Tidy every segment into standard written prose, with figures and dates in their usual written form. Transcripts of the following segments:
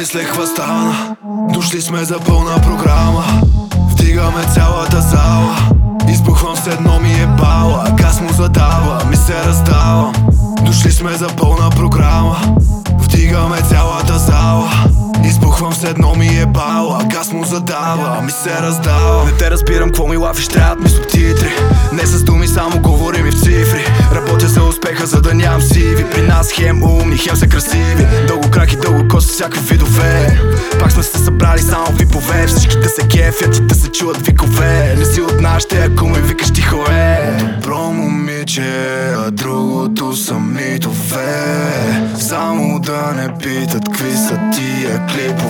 мислех каква стана. Дошли сме за пълна програма. Вдигаме цялата зала. Избухвам с едно ми е бала. Газ му задава, ми се раздавам. Дошли сме за пълна програма. Вдигаме цялата зала. Избухвам с едно ми е бала. Газ му задава, ми се раздава. Не те разбирам, какво ми лафиш, трябват ми субтитри. Не с думи, само говорим и в цифри. Работя за успеха, за да нямам сиви. При нас хем умни, хем са красиви. Дълго крак и дълго коса, всякакви видове. Пак сме се събрали само випове. Всичките се кефят и да се чуват викове. Не си от нашите, ако ме викаш тихове. Добро момиче, а другото са митове. Само да не питат какви са тия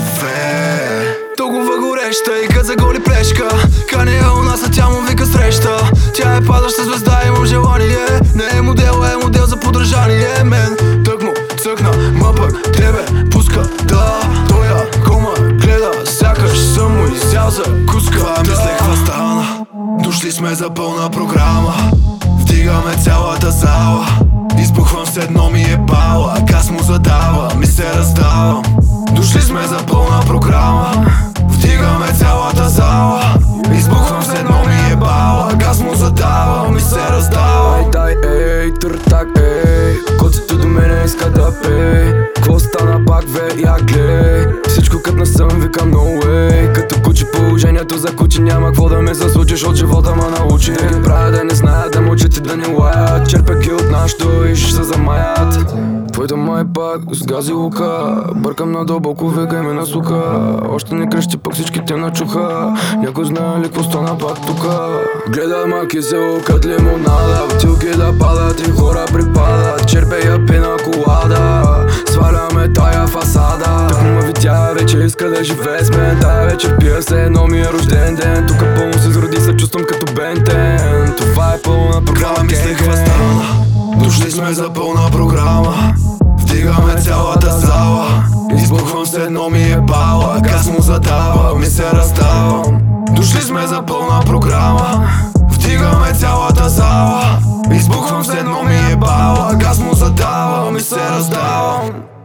клипове. Толкова гореща и кът за голи плешка. Кане я у нас, а тя му вика среща. Тя е падаща звезда, имам желание. Не е модел, е модел за подражание. Мен тък му цъкна, ма пък тебе пуска да. Той ако ме гледа, сякаш съм му изял за куска. Това мислех каква стана. Дошли сме за пълна програма. Вдигаме цялата зала. Избухвам с едно ми е бала. Газ му задава, ми се раздавам. Дошли сме за пълна програма. Вдигаме цялата зала. Избухвам с едно ми е бала. Газ му задава, ми се раздава. Ай дай, ей, търтак, ей. Коцето до мене иска да пей. Кво стана пак, ве, я глей. Всичко кът не съм, викам no way. Като кучи положението за кучи, няма какво да ме заслучиш. От живота ма научи да ги правя, да не знаят, да мълчат и да не лаят. Черпя ги от нашото и ще се замаят. Твоята май пак с гази лука. Бъркам надълбоко, века и ме насука. Още не крещи, пък всички те начуха. Някой знае ли какво стана пак тука? Гледа ма кисело кът лимонада. Бутилки да падат и хора припадат. Черпя я пина колада. Сваляме тая фасада. Так ме видя, вече иска да живее с мен. Тая вечер пия се, едно ми е рожден ден. Тука пълно се зроди, се чувствам като Бентен. Това е пълна програма, мислех каква стана. Дошли сме за пълна програма. Вдигаме цялата зала. Избухвам с едно ми е бала. Газ му задава, ми се раздавам. Дошли сме за пълна програма. Вдигаме цялата зала. Избухвам с едно ми е бала. Газ му задава, ми се раздавам.